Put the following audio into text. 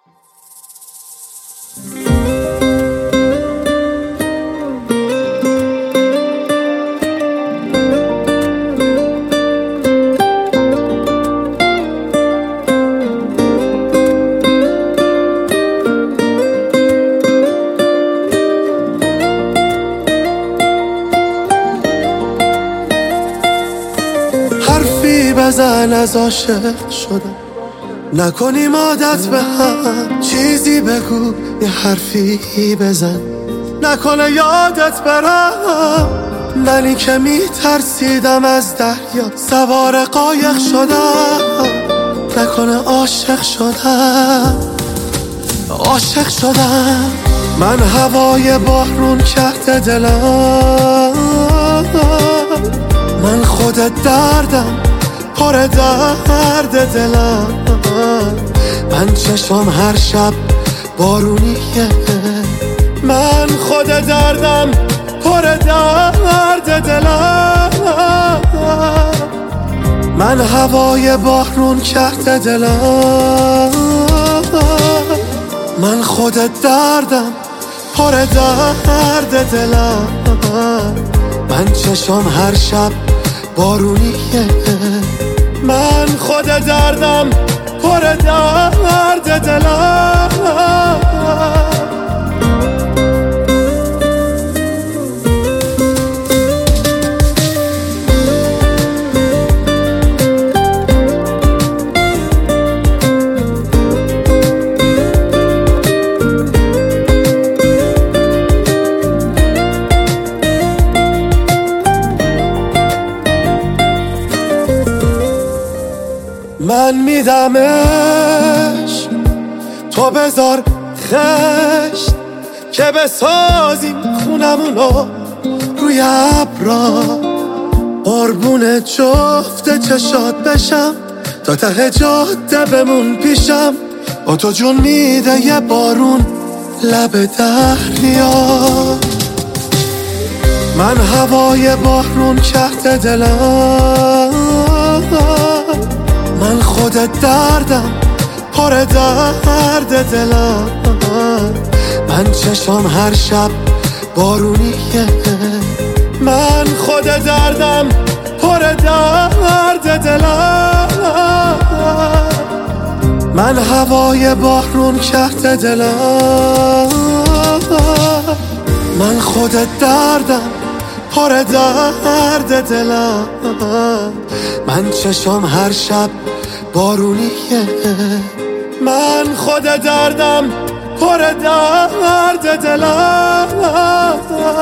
حرفی بزن از عاشق شدم، نکنیم عادت به هم. چیزی بگو، یه حرفی بزن، نکنه یادت برم. منی که میترسیدم از دریا سوار قایق شدم، نکنه عاشق شدم. عاشق شدم من، هوای بارون کرده دلم. من خود دردم، پر درد دلم. من چشم هر شب بارونیه. من خود دردم، پر درد دلم. من هوای بارون کرده دلم. من خود دردم، پر درد دلم. من چشم هر شب بارونیه. من خود دردم، پر درد دلم. من میدمش، تو بذار خشت که بسازیم خونمونو روی ابرا. قربون جفت چشات بشم، تا ته جاده بمون پیشم. با تو جون میده یه بارون لب دریا. من هوای بارون کرده دلم. من خود دردم، پر درد دلم. من چشم هر شب بارونیه. من خود دردم، پر درد دلم. من هوای بارون کرده دلم. من خود دردم، پر درد دلم. من چشم هر شب بارونیه. من خود دردم، پر درد دلم.